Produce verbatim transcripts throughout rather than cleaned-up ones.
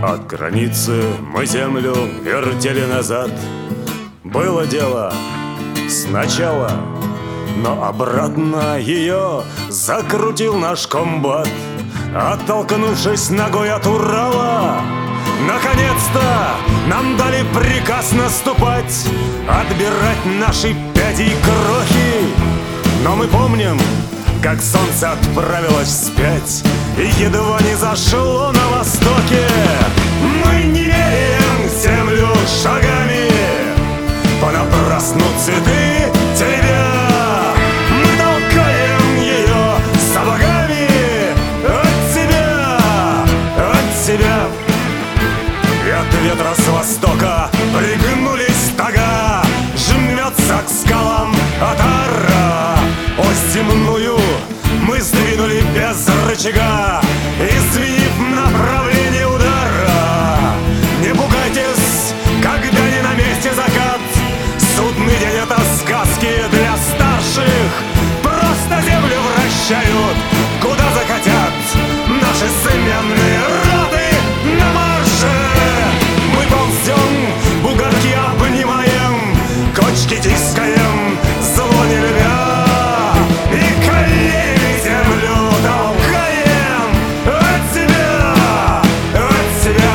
От границы мы землю вертели назад. Было дело сначала, но обратно ее закрутил наш комбат. Оттолкнувшись ногой от Урала, наконец-то нам дали приказ наступать, отбирать наши пяди и крохи. Но мы помним, как солнце отправилось вспять и едва не зашло на востоке. Мы не меряем землю шагами, понапрасну цветы теребя. Мы толкаем ее сапогами от себя, от себя. И от ветра с востока пригнулись стога, жмется к скалам отара. Ось земную мы сдвинули без рычага, изменив направление удара. Не пугайтесь, когда не на месте закат. Судный день — это сказки для старших. Просто землю вращают, куда захотят наши сменные роты на марше. Мы ползем, бугорки обнимаем, кочки тискаем, зло не любя. И коленями землю толкаем от себя, от себя.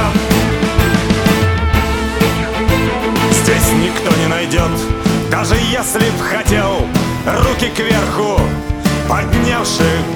Здесь никто не найдет, даже если б хотел, руки кверху поднявших